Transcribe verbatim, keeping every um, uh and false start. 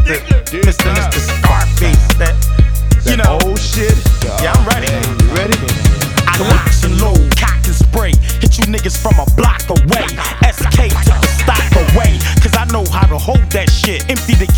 Mister Mister Mister Scarface. That, you know. Old shit. Yeah, I'm ready. You ready? I locks and load, cock and spray. Hit you niggas from a block away. S K took the stock away. Cause I know how to hold that shit. Empty the